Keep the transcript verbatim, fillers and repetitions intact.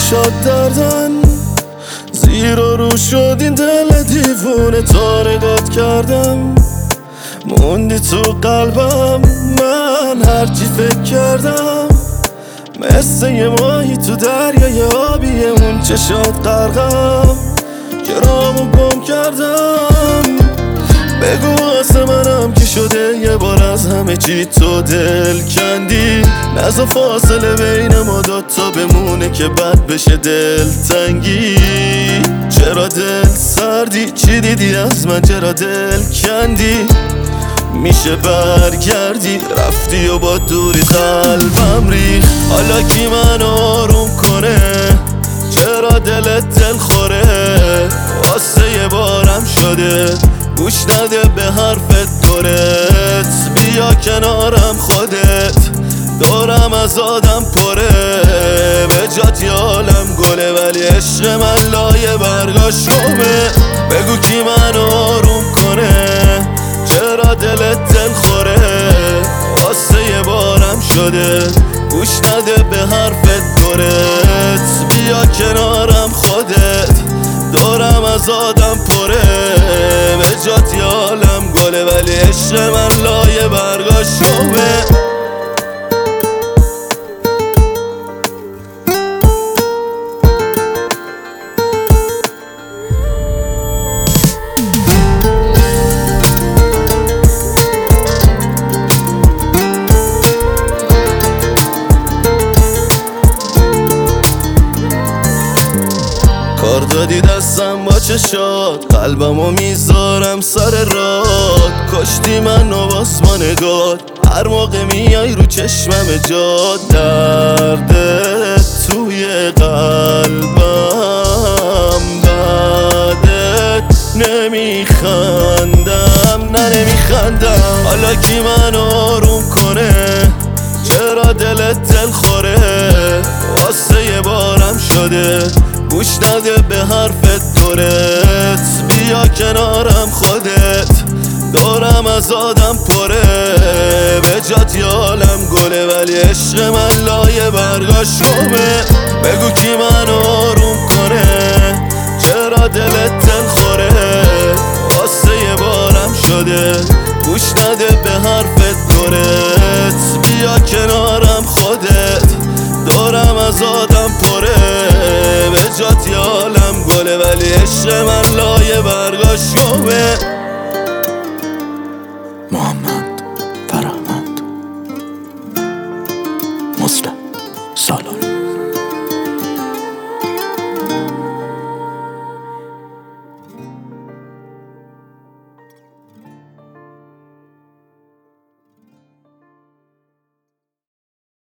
چشات دردن زیر و رو شد این دل دیوونه تا نگات کردم موندی تو قلبم من هرچی فکر کردم مثل یه ماهی تو دریای آبیه اون چشات غرقم که رامو گم کردم بگو واسه منم که شده یه بار از همه چی تو دل کندی نزا فاصله بین ما دوتا بمونه که بد بشه دل تنگی چرا دل سردی چی دیدی از من چرا دل کندی میشه برگردی رفتی و با دوری قلبم ریخ حالا کی منو آروم کنه چرا دلت دل خوره واسه یه بارم شده گوش نده به حرفت دورت بیا کنارم خودت دورم از آدم پره به جات یه عالم گله ولی عشق من لایه برگاشومه بگو کی منو آروم کنه چرا دلت دل خوره واسه یه بارم شده گوش نده به حرفت دورت بیا کنارم خودت دورم از آدم پره به جات یه عالم گله ولی عشق من لایه برگاشومه کار دادی دستم با چشات قلبمو میذارم سر راد کشتی من و با نگات هر موقع میای رو چشمم جاد دردت توی قلبم بعدت نمیخندم نه نمیخندم حالا کی منو آروم کنه چرا دلت دل خوره واسه یه بارم شده گوش نده به حرفت دورت بیا کنارم خودت دورم از آدم پره به جات یه عالم گله ولی عشق من لایه برگاشومه بگو کی منو آروم کنه چرا دلت دل خوره واسه یه بارم شده گوش نده به حرفت دورت بیا کنارم خودت دورم از آدم پره به جات یه عالم گله ولی عشق من لایه برگاشومه